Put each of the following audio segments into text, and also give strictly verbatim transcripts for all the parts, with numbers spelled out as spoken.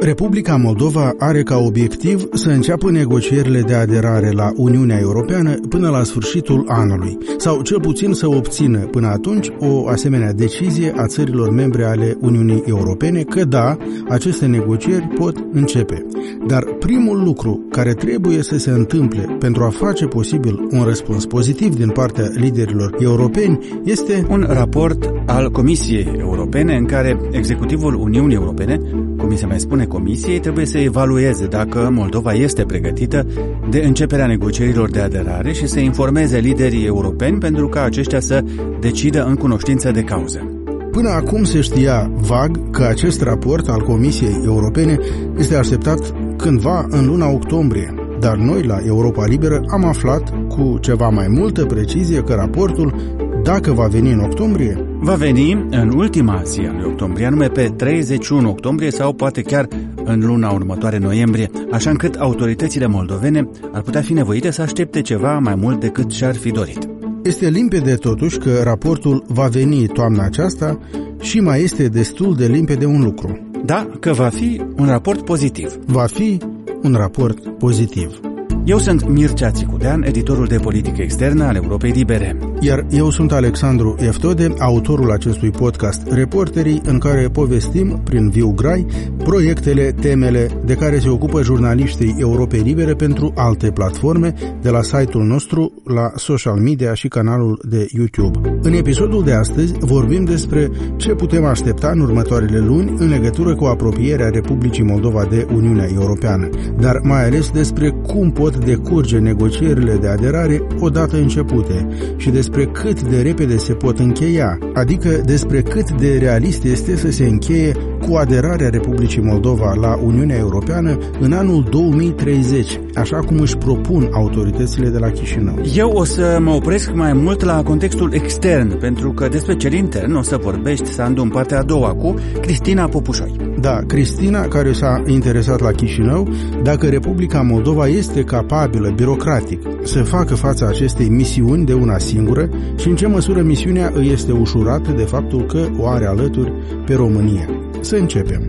Republica Moldova are ca obiectiv să înceapă negocierile de aderare la Uniunea Europeană până la sfârșitul anului, sau cel puțin să obțină până atunci o asemenea decizie a țărilor membre ale Uniunii Europene că da, aceste negocieri pot începe. Dar primul lucru care trebuie să se întâmple pentru a face posibil un răspuns pozitiv din partea liderilor europeni este un raport al Comisiei Europene în care executivul Uniunii Europene, Comisia mai spune Comisiei, trebuie să evalueze dacă Moldova este pregătită de începerea negocierilor de aderare și să informeze liderii europeni pentru ca aceștia să decidă în cunoștință de cauză. Până acum se știa vag că acest raport al Comisiei Europene este așteptat cândva în luna octombrie, dar noi la Europa Liberă am aflat cu ceva mai multă precizie că raportul, dacă va veni în octombrie, va veni în ultima zi a lui octombrie, anume pe treizeci și unu octombrie sau poate chiar în luna următoare, noiembrie, așa încât autoritățile moldovene ar putea fi nevoite să aștepte ceva mai mult decât și-ar fi dorit. Este limpede totuși că raportul va veni toamna aceasta și mai este destul de limpede un lucru. Da, că va fi un raport pozitiv. Va fi un raport pozitiv. Eu sunt Mircea Țicudean, editorul de politică externă al Europei Libere. Iar eu sunt Alexandru Eftode, autorul acestui podcast Reporterii, în care povestim, prin viu grai, proiectele, temele de care se ocupă jurnaliștii Europei Libere pentru alte platforme, de la site-ul nostru, la social media și canalul de YouTube. În episodul de astăzi vorbim despre ce putem aștepta în următoarele luni în legătură cu apropierea Republicii Moldova de Uniunea Europeană, dar mai ales despre cum pot decurge negocierile de aderare odată începute și despre cât de repede se pot încheia, adică despre cât de realist este să se încheie cu aderarea Republicii Moldova la Uniunea Europeană în anul două mii treizeci, așa cum își propun autoritățile de la Chișinău. Eu o să mă opresc mai mult la contextul extern, pentru că despre cel intern o să vorbești, Sandu, în partea a doua cu Cristina Popușoi. Da, Cristina, care s-a interesat la Chișinău dacă Republica Moldova este capabilă, birocratic, să facă fața acestei misiuni de una singură și în ce măsură misiunea îi este ușurată de faptul că o are alături pe România. Să începem.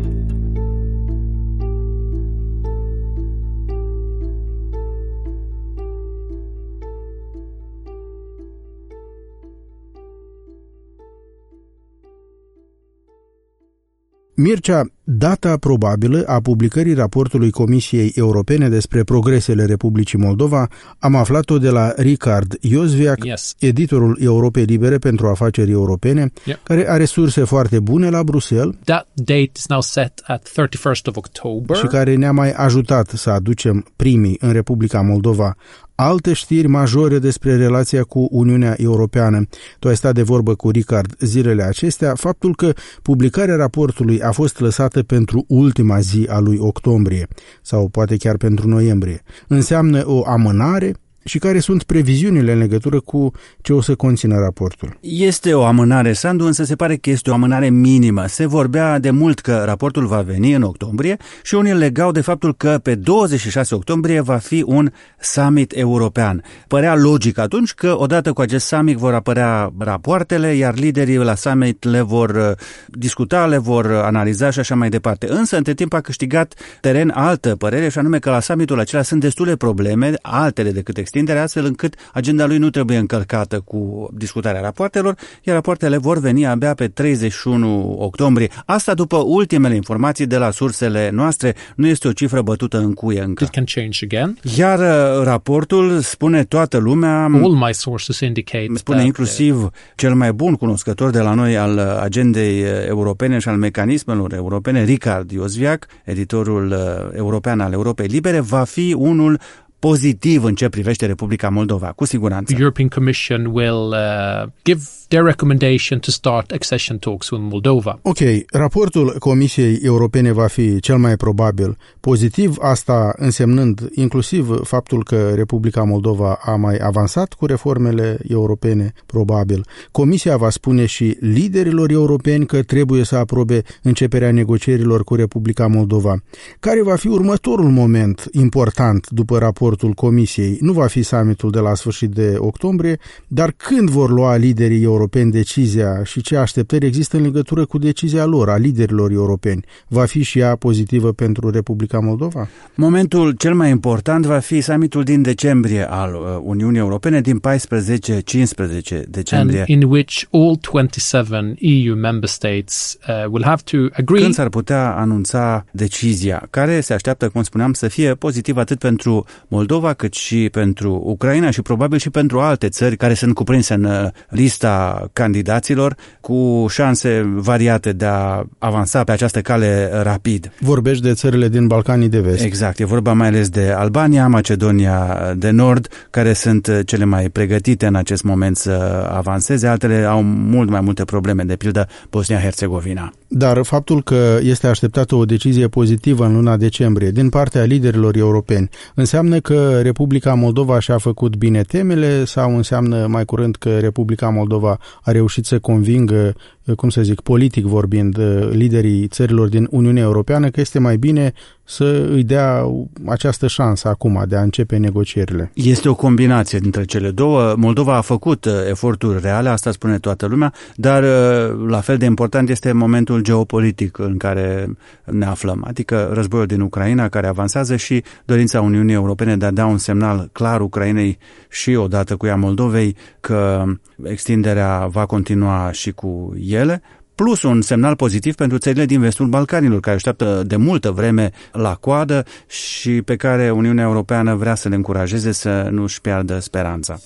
Mircea, data probabilă a publicării raportului Comisiei Europene despre progresele Republicii Moldova am aflat-o de la Richard Iosviac, yes. editorul Europei Libere pentru afaceri europene, yep. care are surse foarte bune la Bruxelles. That date is now set at thirty-first of October. Și care ne-a mai ajutat să aducem primii în Republica Moldova alte știri majore despre relația cu Uniunea Europeană. Tu ai stat de vorbă cu Richard zilele acestea, faptul că publicarea raportului a fost lăsată pentru ultima zi a lui octombrie, sau poate chiar pentru noiembrie, înseamnă o amânare? Și care sunt previziunile în legătură cu ce o să conțină raportul? Este o amânare, Sandu, însă se pare că este o amânare minimă. Se vorbea de mult că raportul va veni în octombrie și unii legau de faptul că pe douăzeci și șase octombrie va fi un summit european. Părea logic atunci că odată cu acest summit vor apărea rapoartele, iar liderii la summit le vor discuta, le vor analiza și așa mai departe. Însă, între timp a câștigat teren altă părere, și anume că la summitul acela sunt destule probleme, altele decât extindere, astfel încât agenda lui nu trebuie încălcată cu discutarea rapoartelor, iar rapoartele vor veni abia pe treizeci și unu octombrie. Asta după ultimele informații de la sursele noastre, nu este o cifră bătută în cuie încă. It can change again. Iar raportul spune toată lumea, all my sources indicate spune that, inclusiv cel mai bun cunoscător de la noi al agendei europene și al mecanismelor europene, Richard Iosviac, editorul european al Europei Libere, va fi unul pozitiv în ce privește Republica Moldova, cu siguranță. The European Commission will uh, give their recommendation to start accession talks with Moldova. Ok, raportul Comisiei Europene va fi cel mai probabil pozitiv, asta însemnând inclusiv faptul că Republica Moldova a mai avansat cu reformele europene, probabil. Comisia va spune și liderilor europeni că trebuie să aprobe începerea negocierilor cu Republica Moldova. Care va fi următorul moment important după raport raportul Comisiei, nu va fi summitul de la sfârșit de octombrie, dar când vor lua liderii europeni decizia și ce așteptări există în legătură cu decizia lor, a liderilor europeni? Va fi și ea pozitivă pentru Republica Moldova? Momentul cel mai important va fi summitul din decembrie al Uniunii Europene, din paisprezece cincisprezece decembrie. And in which all twenty-seven E U member states uh, will have to agree. Când s-ar putea anunța decizia, care se așteaptă, cum spuneam, să fie pozitivă atât pentru Moldova cât și pentru Ucraina și probabil și pentru alte țări care sunt cuprinse în lista candidaților cu șanse variate de a avansa pe această cale rapid. Vorbești de țările din Balcanii de Vest. Exact, e vorba mai ales de Albania, Macedonia de Nord, care sunt cele mai pregătite în acest moment să avanseze, altele au mult mai multe probleme, de pildă Bosnia-Herzegovina. Dar faptul că este așteptată o decizie pozitivă în luna decembrie din partea liderilor europeni înseamnă că Republica Moldova și-a făcut bine temele sau înseamnă mai curând că Republica Moldova a reușit să convingă, cum să zic, politic vorbind, liderii țărilor din Uniunea Europeană că este mai bine să îi dea această șansă acum de a începe negocierile? Este o combinație dintre cele două. Moldova a făcut eforturi reale, asta spune toată lumea, dar la fel de important este momentul geopolitic în care ne aflăm, adică războiul din Ucraina care avansează și dorința Uniunii Europene de a da un semnal clar Ucrainei și odată cu ea Moldovei că extinderea va continua și cu ele, plus un semnal pozitiv pentru țările din vestul Balcanilor, care așteaptă de multă vreme la coadă și pe care Uniunea Europeană vrea să le încurajeze să nu-și piardă speranța.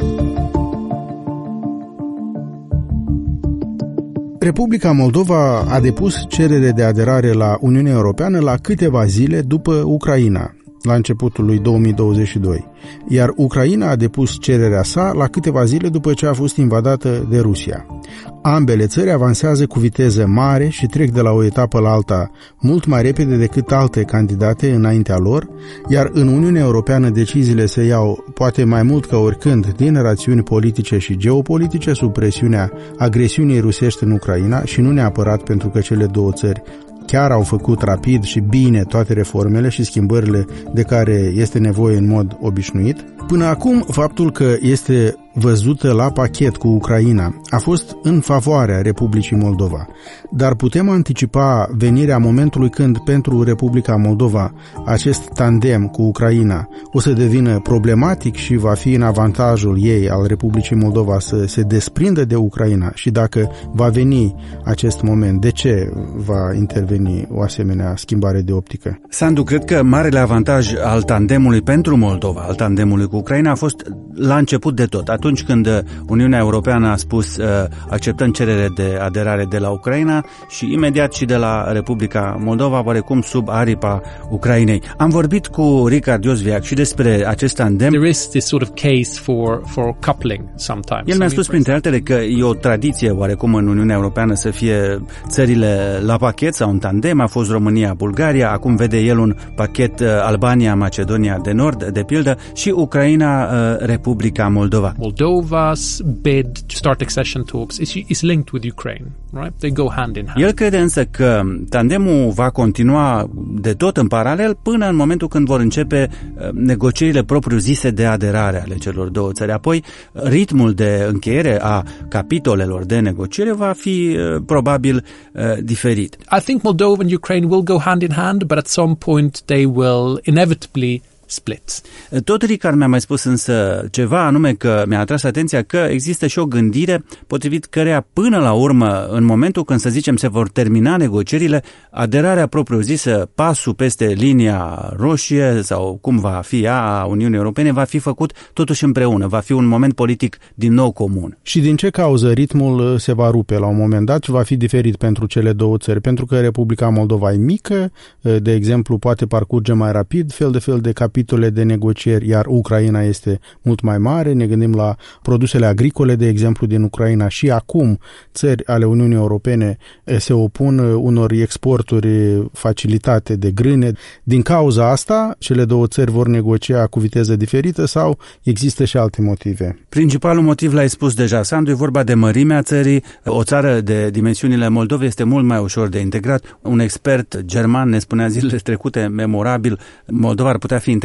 Republica Moldova a depus cerere de aderare la Uniunea Europeană la câteva zile după Ucraina, la începutul lui două mii douăzeci și doi, iar Ucraina a depus cererea sa la câteva zile după ce a fost invadată de Rusia. Ambele țări avansează cu viteză mare și trec de la o etapă la alta mult mai repede decât alte candidate înaintea lor, iar în Uniunea Europeană deciziile se iau poate mai mult ca oricând din rațiuni politice și geopolitice sub presiunea agresiunii rusești în Ucraina și nu neapărat pentru că cele două țări chiar au făcut rapid și bine toate reformele și schimbările de care este nevoie în mod obișnuit. Până acum, faptul că este văzută la pachet cu Ucraina a fost în favoarea Republicii Moldova, dar putem anticipa venirea momentului când pentru Republica Moldova acest tandem cu Ucraina o să devină problematic și va fi în avantajul ei, al Republicii Moldova, să se desprindă de Ucraina și dacă va veni acest moment, de ce va interveni o asemenea schimbare de optică? Sandu, cred că marele avantaj al tandemului pentru Moldova, al tandemului cu Ucraina, a fost la început de tot. Atunci când Uniunea Europeană a spus uh, acceptăm cerere de aderare de la Ucraina și imediat și de la Republica Moldova, oarecum sub aripa Ucrainei. Am vorbit cu Richard Iosviac și despre acest tandem. There is this sort of case for for coupling sometimes. El mi-a spus printre altele că e o tradiție oarecum în Uniunea Europeană să fie țările la pachet sau un tandem. A fost România, Bulgaria, acum vede el un pachet uh, Albania, Macedonia de Nord, de pildă, și Ucraina, uh, Republica Moldova. Moldova's bid to start accession talks is, is linked with Ukraine, right? They go hand in hand. El crede însă că tandemul va continua de tot în paralel până în momentul când vor începe negocierile propriu-zise de aderare ale celor două țări. Apoi, ritmul de încheiere a capitolelor de negociere va fi probabil diferit. I think Moldova and Ukraine will go hand in hand, but at some point they will inevitably split. Tot Ricard mi-a mai spus însă ceva, anume că mi-a atras atenția că există și o gândire potrivit căreia până la urmă, în momentul când, să zicem, se vor termina negocierile, aderarea propriu-zisă, pasul peste linia roșie sau cum va fi ea a Uniunii Europene, va fi făcut totuși împreună, va fi un moment politic din nou comun. Și din ce cauză ritmul se va rupe la un moment dat și va fi diferit pentru cele două țări? Pentru că Republica Moldova e mică, de exemplu, poate parcurge mai rapid fel de fel de capitole de negocieri, iar Ucraina este mult mai mare. Ne gândim la produsele agricole, de exemplu, din Ucraina și acum țări ale Uniunii Europene se opun unor exporturi facilitate de grâne. Din cauza asta, cele două țări vor negocia cu viteză diferită sau există și alte motive? Principalul motiv l-ai spus deja, Sandu, e vorba de mărimea țării. O țară de dimensiunile Moldovei este mult mai ușor de integrat. Un expert german ne spunea zilele trecute, memorabil, Moldova ar putea fi integrată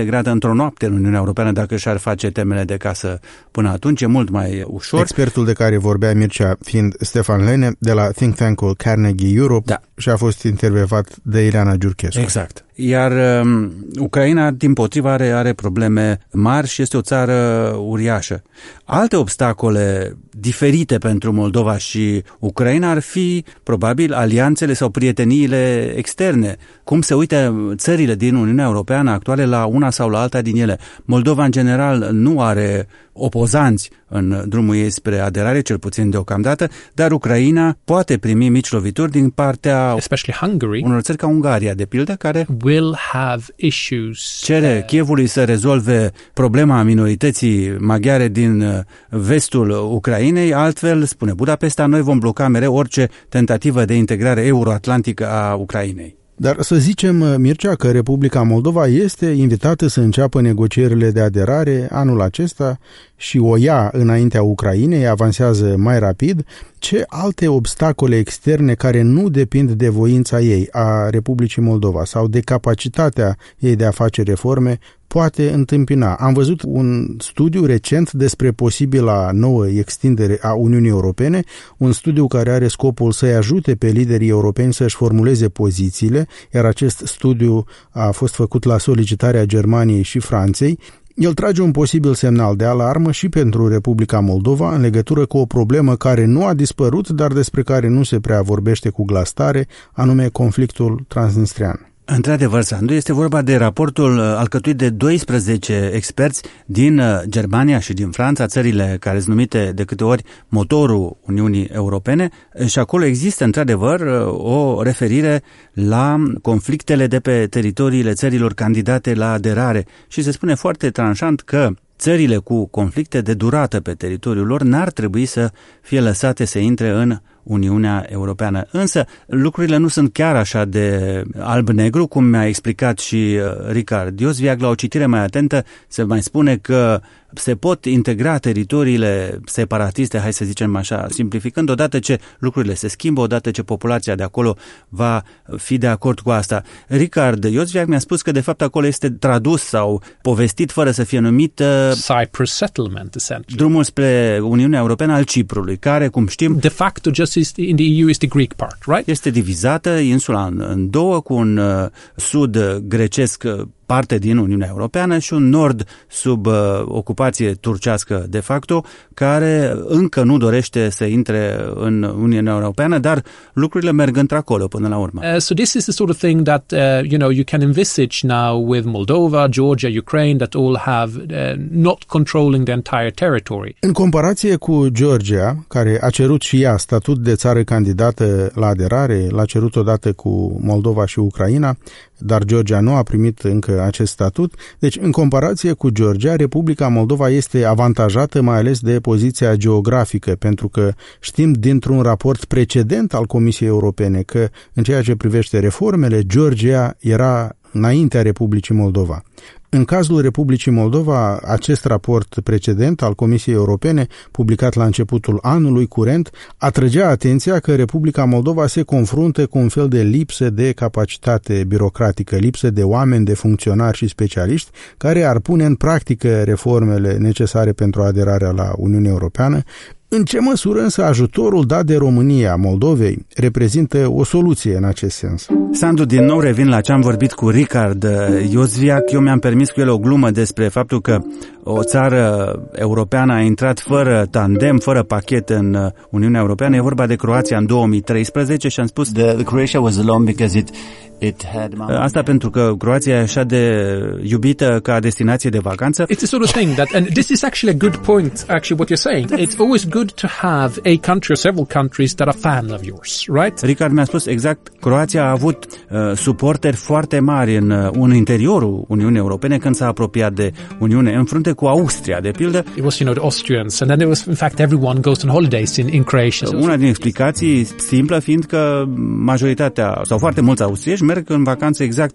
integrată într-o noapte în Uniunea Europeană dacă și-ar face temele de casă până atunci, e mult mai ușor. Expertul de care vorbea Mircea fiind Stefan Lene de la think tank-ul Carnegie Europe, da, și a fost intervievat de Ileana Giurchescu. Exact. Iar um, Ucraina, dimpotrivă, are, are probleme mari și este o țară uriașă. Alte obstacole diferite pentru Moldova și Ucraina ar fi, probabil, alianțele sau prieteniile externe. Cum se uită țările din Uniunea Europeană actuale la una sau la alta din ele. Moldova, în general, nu are opozanți în drumul ei spre aderare, cel puțin deocamdată, dar Ucraina poate primi mici lovituri din partea especially Hungary, unor țări ca Ungaria, de pildă, care will have issues. Cere Kievului să rezolve problema minorității maghiare din vestul Ucrainei, altfel, spune Budapesta, noi vom bloca mereu orice tentativă de integrare euroatlantică a Ucrainei. Dar să zicem, Mircea, că Republica Moldova este invitată să înceapă negocierile de aderare anul acesta și o ia înaintea Ucrainei, avansează mai rapid. Ce alte obstacole externe care nu depind de voința ei, a Republicii Moldova, sau de capacitatea ei de a face reforme, poate întâmpina? Am văzut un studiu recent despre posibila nouă extindere a Uniunii Europene, un studiu care are scopul să-i ajute pe liderii europeni să-și formuleze pozițiile, iar acest studiu a fost făcut la solicitarea Germaniei și Franței. El trage un posibil semnal de alarmă și pentru Republica Moldova în legătură cu o problemă care nu a dispărut, dar despre care nu se prea vorbește cu glas tare, anume conflictul transnistrian. Într-adevăr, Sandu, este vorba de raportul alcătuit de doisprezece experți din Germania și din Franța, țările care sunt numite de câte ori motorul Uniunii Europene, și acolo există într-adevăr o referire la conflictele de pe teritoriile țărilor candidate la aderare și se spune foarte tranșant că țările cu conflicte de durată pe teritoriul lor n-ar trebui să fie lăsate să intre în Uniunea Europeană. Însă lucrurile nu sunt chiar așa de alb-negru, cum mi-a explicat și Ricard Iosviac. La o citire mai atentă se mai spune că se pot integra teritoriile separatiste, hai să zicem așa, simplificând, odată ce lucrurile se schimbă, odată ce populația de acolo va fi de acord cu asta. Ricard Iosviac mi-a spus că de fapt acolo este tradus sau povestit fără să fie numit Cyprus settlement, essentially. Drumul spre Uniunea Europeană al Ciprului, care, cum știm, de facto just is in the E U is the Greek part, right? Este divizată insula în, în două, cu un uh, sud grecesc parte din Uniunea Europeană și un nord sub uh, ocupație turcească de facto, care încă nu dorește să intre în Uniunea Europeană, dar lucrurile merg într-acolo până la urmă. Uh, so this is the sort of thing that uh, you know you can envisage now with Moldova, Georgia, Ukraine, that all have uh, not controlling the entire territory. În comparație cu Georgia, care a cerut și ea statut de țară candidată la aderare, l-a cerut odată cu Moldova și Ucraina, dar Georgia nu a primit încă acest statut. Deci, în comparație cu Georgia, Republica Moldova este avantajată mai ales de poziția geografică, pentru că știm dintr-un raport precedent al Comisiei Europene că, în ceea ce privește reformele, Georgia era înaintea Republicii Moldova. În cazul Republicii Moldova, acest raport precedent al Comisiei Europene, publicat la începutul anului curent, atrăgea atenția că Republica Moldova se confruntă cu un fel de lipsă de capacitate birocratică, lipsă de oameni, de funcționari și specialiști care ar pune în practică reformele necesare pentru aderarea la Uniunea Europeană. În ce măsură însă ajutorul dat de România Moldovei reprezintă o soluție în acest sens? Sandu, din nou revin la ce am vorbit cu Ricard Iosviac. Eu mi-am permis cu el o glumă despre faptul că o țară europeană a intrat fără tandem, fără pachet în Uniunea Europeană. E vorba de Croația în două mii treisprezece și am spus The, the Croatia was alone because it It had asta pentru că Croația e așa de iubită ca destinație de vacanță. It's the sort of thing that, and this is actually a good point, actually what you're saying. It's always good to have a country or several countries that are fans of yours, right? Ricard mi-a spus exact, Croația a avut uh, suporteri foarte mari în, uh, în interiorul Uniunii Europene când s-a apropiat de Uniune, în frunte cu Austria, de pildă. It was, you know, the Austrians, and then it was, in fact, everyone goes on holidays in, in Croatia. Una din explicații simplă fiind că majoritatea, sau foarte mulți austrieci, merg în vacanță exact în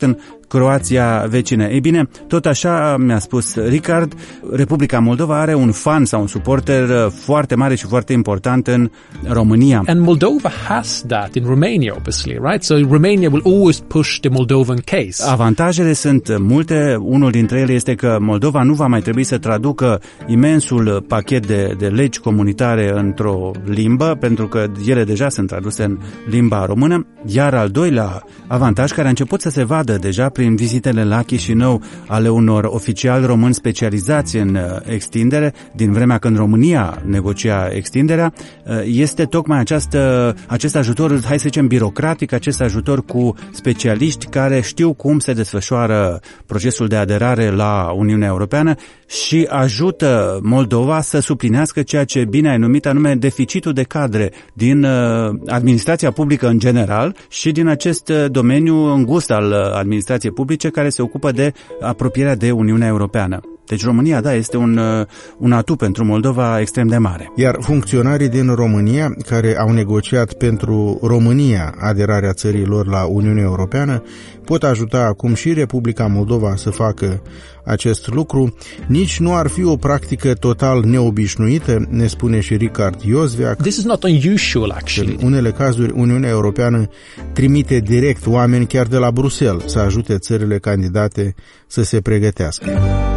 Croația vecină. Ei bine, tot așa mi-a spus Ricard, Republica Moldova are un fan sau un suporter foarte mare și foarte important în România. And Moldova has that in Romania, obviously, right? So Romania will always push the Moldovan case. Avantajele sunt multe. Unul dintre ele este că Moldova nu va mai trebui să traducă imensul pachet de, de legi comunitare într-o limbă, pentru că ele deja sunt traduse în limba română. Iar al doilea avantaj, care a început să se vadă deja prin vizitele la Chișinău ale unor oficiali români specializați în extindere, din vremea când România negocia extinderea, este tocmai această, acest ajutor, hai să zicem, birocratic, acest ajutor cu specialiști care știu cum se desfășoară procesul de aderare la Uniunea Europeană și ajută Moldova să suplinească ceea ce bine ai numit, anume deficitul de cadre din administrația publică în general și din acest domeniu îngust al administrației publice care se ocupă de apropierea de Uniunea Europeană. Deci România, da, este un, un atu pentru Moldova extrem de mare. Iar funcționarii din România care au negociat pentru România aderarea țării lor la Uniunea Europeană pot ajuta acum și Republica Moldova să facă acest lucru. Nici nu ar fi o practică total neobișnuită, ne spune și Ricard Iosveac. This is not unusual, actually. În unele cazuri, Uniunea Europeană trimite direct oameni chiar de la Bruxelles să ajute țările candidate să se pregătească.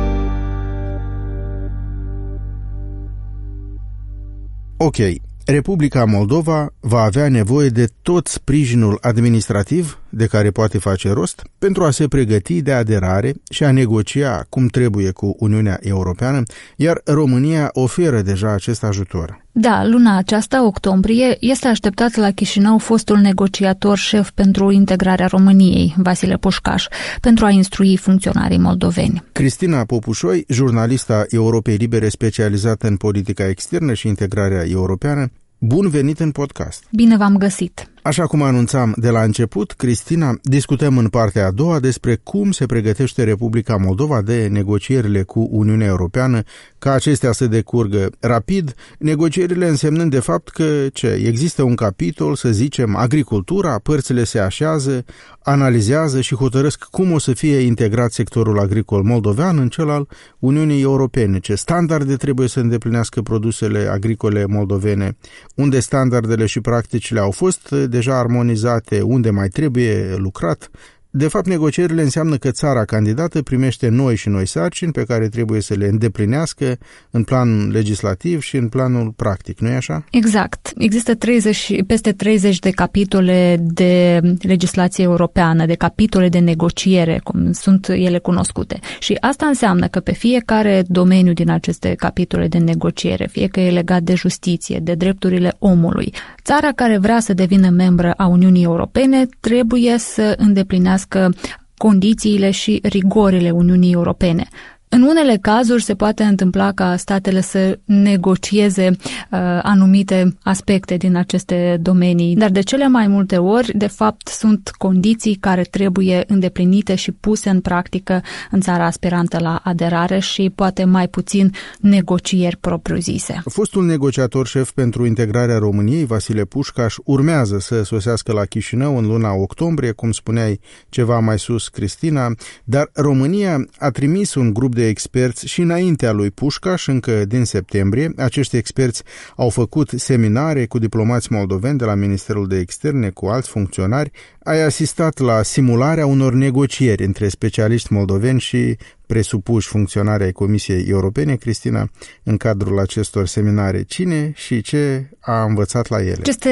Ok, Republica Moldova va avea nevoie de tot sprijinul administrativ de care poate face rost pentru a se pregăti de aderare și a negocia cum trebuie cu Uniunea Europeană, iar România oferă deja acest ajutor. Da, luna aceasta, octombrie, este așteptat la Chișinău fostul negociator șef pentru integrarea României, Vasile Pușcaș, pentru a instrui funcționarii moldoveni. Cristina Popușoi, jurnalista Europei Libere specializată în politica externă și integrarea europeană, bun venit în podcast! Bine v-am găsit! Așa cum anunțam de la început, Cristina, discutăm în partea a doua despre cum se pregătește Republica Moldova de negocierile cu Uniunea Europeană, ca acestea să decurgă rapid, negocierile însemnând de fapt că ce, există un capitol, să zicem, agricultura, părțile se așează, analizează și hotărăsc cum o să fie integrat sectorul agricol moldovean în cel al Uniunii Europene, ce standarde trebuie să îndeplinească produsele agricole moldovene, unde standardele și practicile au fost deja armonizate, unde mai trebuie lucrat. De fapt, negocierile înseamnă că țara candidată primește noi și noi sarcini pe care trebuie să le îndeplinească în plan legislativ și în planul practic, nu-i așa? Exact. Există treizeci, peste treizeci de capitole de legislație europeană, de capitole de negociere, cum sunt ele cunoscute. Și asta înseamnă că pe fiecare domeniu din aceste capitole de negociere, fie că e legat de justiție, de drepturile omului, țara care vrea să devină membră a Uniunii Europene trebuie să îndeplinească condițiile și rigorile Uniunii Europene. În unele cazuri se poate întâmpla ca statele să negocieze uh, anumite aspecte din aceste domenii, dar de cele mai multe ori, de fapt, sunt condiții care trebuie îndeplinite și puse în practică în țara aspirantă la aderare și poate mai puțin negocieri propriu-zise. Fostul negociator șef pentru integrarea României, Vasile Pușcaș, urmează să sosească la Chișinău în luna octombrie, cum spuneai ceva mai sus, Cristina, dar România a trimis un grup de de experți și înaintea lui Pușcaș, încă din septembrie. Acești experți au făcut seminare cu diplomați moldoveni de la Ministerul de Externe, cu alți funcționari. Ai asistat la simularea unor negocieri între specialiști moldoveni și presupuși funcționari ai Comisiei Europene, Cristina, în cadrul acestor seminare. Cine și ce a învățat la ele? Aceste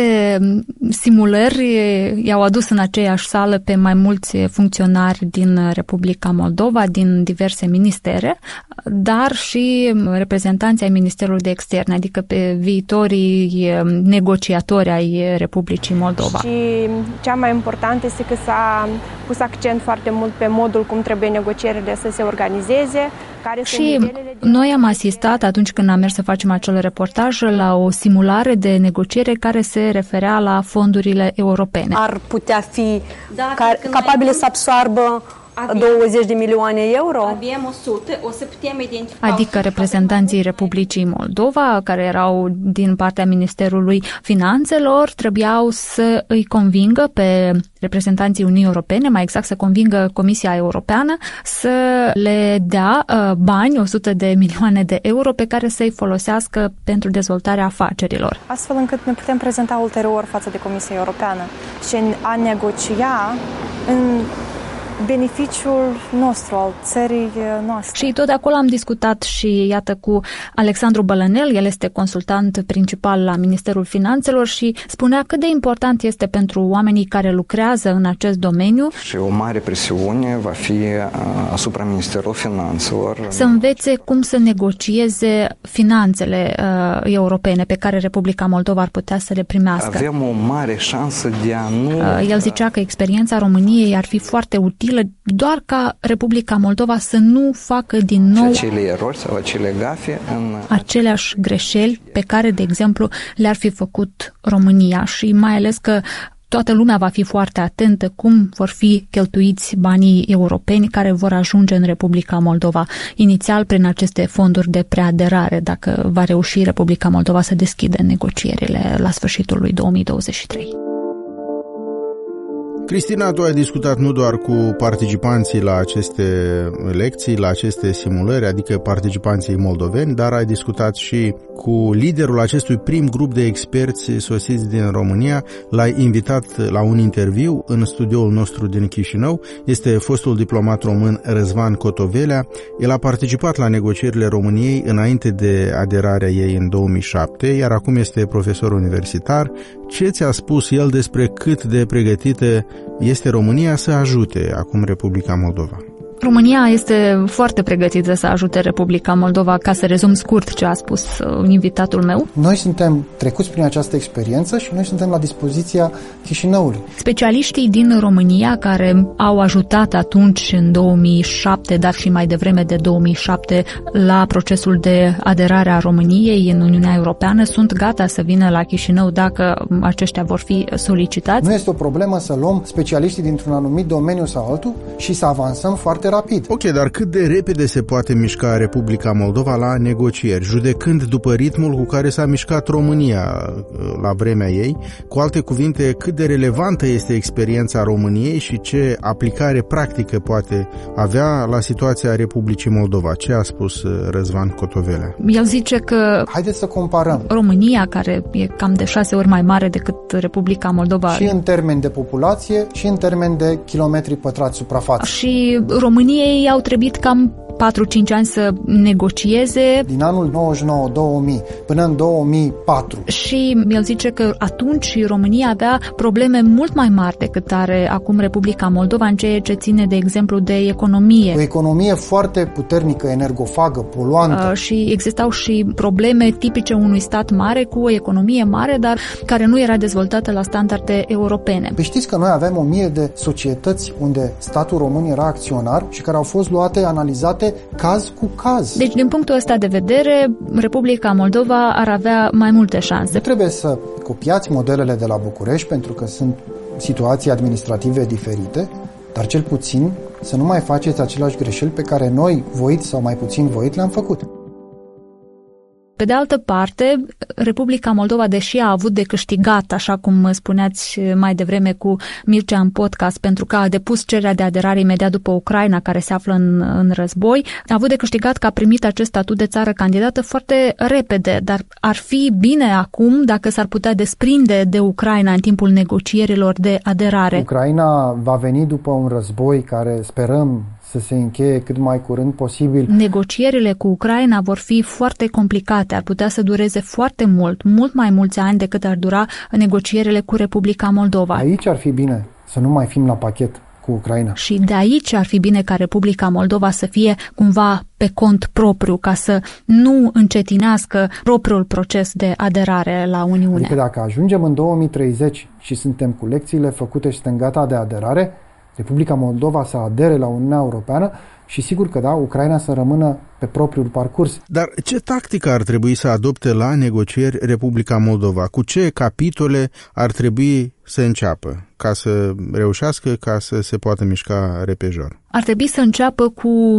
simulări i-au adus în aceeași sală pe mai mulți funcționari din Republica Moldova, din diverse ministere, dar și reprezentanții ai Ministerului de Externe, adică pe viitorii negociatori ai Republicii Moldova. Și cea mai importantă este că s-a pus accent foarte mult pe modul cum trebuie negocierile să se organizeze. Care și noi am asistat atunci când am mers să facem acel reportaj la o simulare de negociere care se referea la fondurile europene. Ar putea fi da, capabile să absoarbă douăzeci de milioane euro? Avem o sută, o să putem identifica... Adică reprezentanții Republicii Moldova, care erau din partea Ministerului Finanțelor, trebuiau să îi convingă pe reprezentanții Uniunii Europene, mai exact să convingă Comisia Europeană să le dea uh, bani, o sută de milioane de euro, pe care să-i folosească pentru dezvoltarea afacerilor. Astfel încât ne putem prezenta ulterior față de Comisia Europeană și a negocia în beneficiul nostru, al țării noastre. Și tot de acolo am discutat și, iată, cu Alexandru Bălănel, el este consultant principal la Ministerul Finanțelor și spunea cât de important este pentru oamenii care lucrează în acest domeniu și o mare presiune va fi asupra Ministerului Finanțelor să învețe cum să negocieze finanțele uh, europene pe care Republica Moldova ar putea să le primească. Avem o mare șansă de a nu... Uh, el zicea că experiența României ar fi foarte utilă doar ca Republica Moldova să nu facă din nou acele erori sau acele gafe în... aceleași greșeli pe care, de exemplu, le-ar fi făcut România și mai ales că toată lumea va fi foarte atentă cum vor fi cheltuiți banii europeni care vor ajunge în Republica Moldova, inițial prin aceste fonduri de preaderare, dacă va reuși Republica Moldova să deschidă negocierile la sfârșitul lui două mii douăzeci și trei. Cristina, tu ai discutat nu doar cu participanții la aceste lecții, la aceste simulări, adică participanții moldoveni, dar ai discutat și cu liderul acestui prim grup de experți sosiți din România. L-ai invitat la un interviu în studioul nostru din Chișinău. Este fostul diplomat român Răzvan Cotovelea. El a participat la negocierile României înainte de aderarea ei în două mii șapte, iar acum este profesor universitar. Ce ți-a spus el despre cât de pregătită este România să ajute acum Republica Moldova? România este foarte pregătită să ajute Republica Moldova, ca să rezum scurt ce a spus invitatul meu. Noi suntem trecuți prin această experiență și noi suntem la dispoziția Chișinăului. Specialiștii din România care au ajutat atunci, în două mii șapte, dar și mai devreme de două mii șapte, la procesul de aderare a României în Uniunea Europeană, sunt gata să vină la Chișinău dacă aceștia vor fi solicitați. Nu este o problemă să luăm specialiștii dintr-un anumit domeniu sau altul și să avansăm foarte rapid. Ok, dar cât de repede se poate mișca Republica Moldova la negocieri, judecând după ritmul cu care s-a mișcat România la vremea ei? Cu alte cuvinte, cât de relevantă este experiența României și ce aplicare practică poate avea la situația Republicii Moldova? Ce a spus Răzvan Cotovelea? El zice că haideți să comparăm. România, care e cam de șase ori mai mare decât Republica Moldova, și în termeni de populație și în termeni de kilometri pătrați suprafață. Și României au trebuit cam patru-cinci ani să negocieze. Din anul nouăzeci și nouă două mii până în două mii patru. Și el zice că atunci România avea probleme mult mai mari decât are acum Republica Moldova în ceea ce ține, de exemplu, de economie. O economie foarte puternică, energofagă, poluantă. Uh, și existau și probleme tipice unui stat mare cu o economie mare, dar care nu era dezvoltată la standarde europene. Păi știți că noi aveam o mie de societăți unde statul român era acționar și care au fost luate, analizate caz cu caz. Deci, din punctul ăsta de vedere, Republica Moldova ar avea mai multe șanse. Nu trebuie să copiați modelele de la București, pentru că sunt situații administrative diferite, dar cel puțin să nu mai faceți aceleași greșeli pe care noi, voit sau mai puțin voit, le-am făcut. Pe de altă parte, Republica Moldova, deși a avut de câștigat, așa cum spuneați mai devreme cu Mircea în podcast, pentru că a depus cererea de aderare imediat după Ucraina, care se află în, în război, a avut de câștigat că a primit acest statut de țară candidată foarte repede, dar ar fi bine acum dacă s-ar putea desprinde de Ucraina în timpul negocierilor de aderare. Ucraina va veni după un război care sperăm să se încheie cât mai curând posibil. Negocierile cu Ucraina vor fi foarte complicate, ar putea să dureze foarte mult, mult mai mulți ani decât ar dura negocierile cu Republica Moldova. Aici ar fi bine să nu mai fim la pachet cu Ucraina. Și de aici ar fi bine ca Republica Moldova să fie cumva pe cont propriu, ca să nu încetinească propriul proces de aderare la Uniune. Adică dacă ajungem în două mii treizeci și suntem cu lecțiile făcute și suntem gata de aderare, Republica Moldova să adere la Uniunea Europeană și sigur că da, Ucraina să rămână pe propriul parcurs. Dar ce tactică ar trebui să adopte la negocieri Republica Moldova? Cu ce capitole ar trebui să înceapă ca să reușească, ca să se poată mișca repejor? Ar trebui să înceapă cu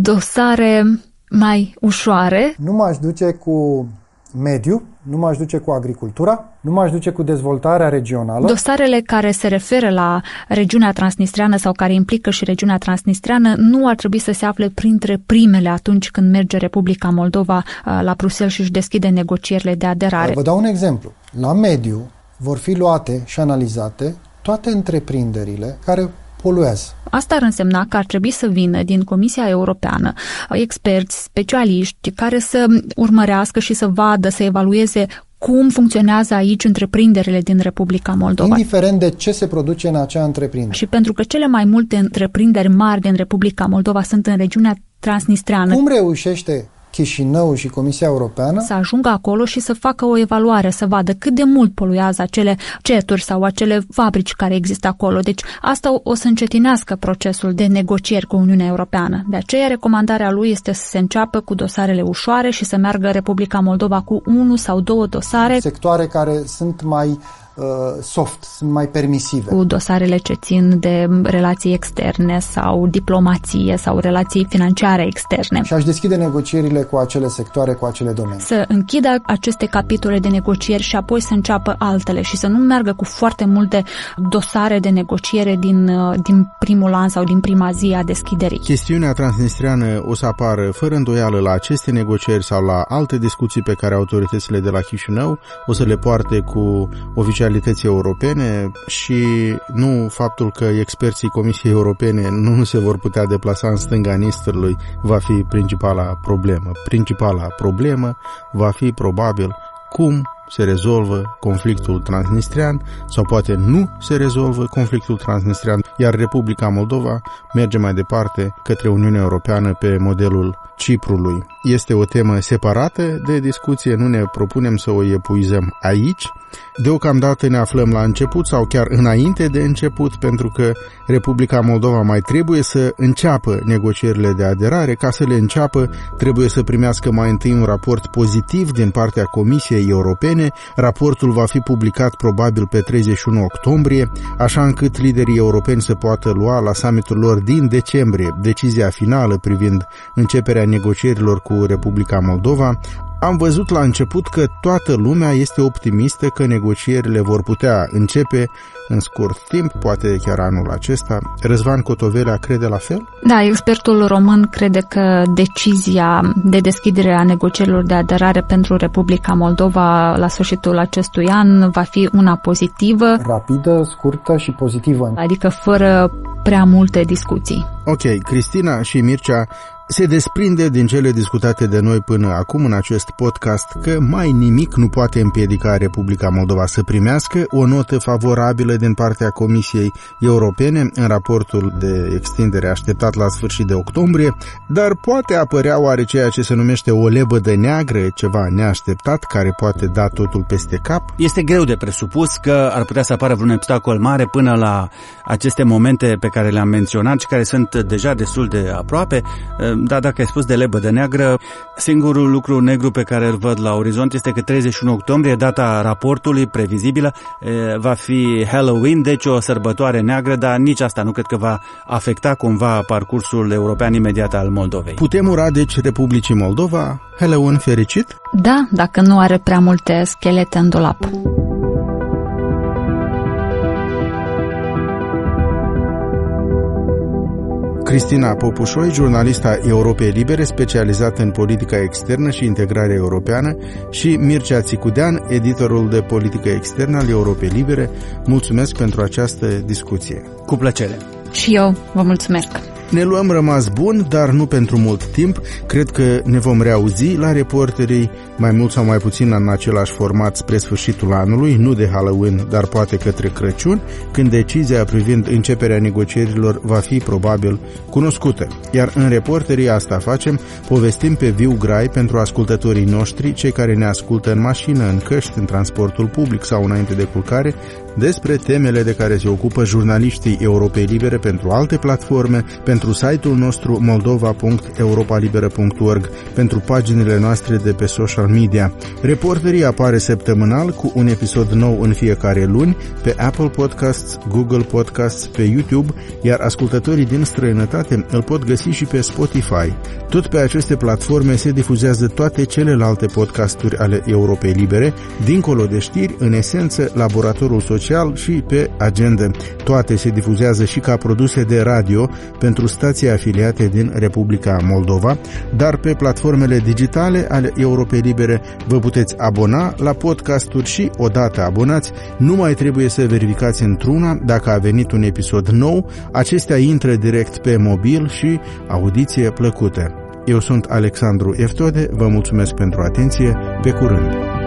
dosare mai ușoare. Nu m-aș duce cu mediu, nu m-aș duce cu agricultura, nu m-aș duce cu dezvoltarea regională. Dosarele care se referă la regiunea transnistreană sau care implică și regiunea transnistreană nu ar trebui să se afle printre primele atunci când merge Republica Moldova la Bruxelles și își deschide negocierile de aderare. Vă dau un exemplu. La mediu vor fi luate și analizate toate întreprinderile care poluează. Asta ar însemna că ar trebui să vină din Comisia Europeană experți, specialiști care să urmărească și să vadă, să evalueze cum funcționează aici întreprinderile din Republica Moldova. Indiferent de ce se produce în acea întreprindere. Și pentru că cele mai multe întreprinderi mari din Republica Moldova sunt în regiunea transnistreană. Cum reușește Chișinău și Comisia Europeană să ajungă acolo și să facă o evaluare, să vadă cât de mult poluează acele ceturi sau acele fabrici care există acolo. Deci asta o să încetinească procesul de negocieri cu Uniunea Europeană. De aceea recomandarea lui este să se înceapă cu dosarele ușoare și să meargă Republica Moldova cu unul sau două dosare. Sectoare care sunt mai soft, sunt mai permisive. Cu dosarele ce țin de relații externe sau diplomație sau relații financiare externe. Și aș deschide negocierile cu acele sectoare, cu acele domenii. Să închidă aceste capitole de negocieri și apoi să înceapă altele și să nu meargă cu foarte multe dosare de negociere din, din primul an sau din prima zi a deschiderii. Chestiunea transnistreană o să apară fără îndoială la aceste negocieri sau la alte discuții pe care autoritățile de la Chișinău o să le poarte cu oficiali europene și nu faptul că experții Comisiei Europene nu se vor putea deplasa în stânga Nistrului va fi principala problemă. Principala problemă va fi probabil cum se rezolvă conflictul transnistrean sau poate nu se rezolvă conflictul transnistrean, iar Republica Moldova merge mai departe către Uniunea Europeană pe modelul Ciprului. Este o temă separată de discuție, nu ne propunem să o epuizăm aici. Deocamdată ne aflăm la început sau chiar înainte de început, pentru că Republica Moldova mai trebuie să înceapă negocierile de aderare. Ca să le înceapă, trebuie să primească mai întâi un raport pozitiv din partea Comisiei Europene. Raportul va fi publicat probabil pe treizeci și unu octombrie, așa încât liderii europeni să poată lua la summitul lor din decembrie decizia finală privind începerea negocierilor cu Republica Moldova. Am văzut la început că toată lumea este optimistă că negocierile vor putea începe în scurt timp, poate chiar anul acesta. Răzvan Cotovelea crede la fel? Da, expertul român crede că decizia de deschidere a negocierilor de aderare pentru Republica Moldova la sfârșitul acestui an va fi una pozitivă. Rapidă, scurtă și pozitivă. Adică fără prea multe discuții. Ok, Cristina și Mircea, se desprinde din cele discutate de noi până acum în acest podcast că mai nimic nu poate împiedica Republica Moldova să primească o notă favorabilă din partea Comisiei Europene în raportul de extindere așteptat la sfârșit de octombrie, dar poate apărea oare ceea ce se numește o lebădă neagră, ceva neașteptat care poate da totul peste cap? Este greu de presupus că ar putea să apară vreun obstacol mare până la aceste momente pe care le-am menționat și care sunt deja destul de aproape. Da, dacă ai spus de lebădă neagră, singurul lucru negru pe care îl văd la orizont este că treizeci și unu octombrie, data raportului previzibilă, va fi Halloween, deci o sărbătoare neagră, dar nici asta nu cred că va afecta cumva parcursul european imediat al Moldovei. Putem ura deci Republicii Moldova Halloween fericit? Da, dacă nu are prea multe schelete în dulap. Cristina Popușoi, jurnalista Europei Libere, specializată în politica externă și integrare europeană, și Mircea Țicudean, editorul de politică externă al Europei Libere. Mulțumesc pentru această discuție. Cu plăcere. Și eu vă mulțumesc. Ne luăm rămas bun, dar nu pentru mult timp. Cred că ne vom reauzi la Reporterii, mai mult sau mai puțin în același format spre sfârșitul anului, nu de Halloween, dar poate către Crăciun, când decizia privind începerea negocierilor va fi probabil cunoscută. Iar în Reporterii asta facem, povestim pe viu grai pentru ascultătorii noștri, cei care ne ascultă în mașină, în căști, în transportul public sau înainte de culcare, despre temele de care se ocupă jurnaliștii Europei Libere pentru alte platforme, pentru site-ul nostru moldova punct europa liberă punct org, pentru paginile noastre de pe social media. Reporterii apare săptămânal cu un episod nou în fiecare luni pe Apple Podcasts, Google Podcasts, pe YouTube, iar ascultătorii din străinătate îl pot găsi și pe Spotify. Tot pe aceste platforme se difuzează toate celelalte podcasturi ale Europei Libere, dincolo de știri, în esență, Laboratorul Social și pe Agenda. Toate se difuzează și ca produse de radio pentru stații afiliate din Republica Moldova, dar pe platformele digitale ale Europei Libere vă puteți abona la podcasturi și, odată abonați, nu mai trebuie să verificați într-una dacă a venit un episod nou, acestea intră direct pe mobil și audiție plăcută. Eu sunt Alexandru Eftode, vă mulțumesc pentru atenție, pe curând!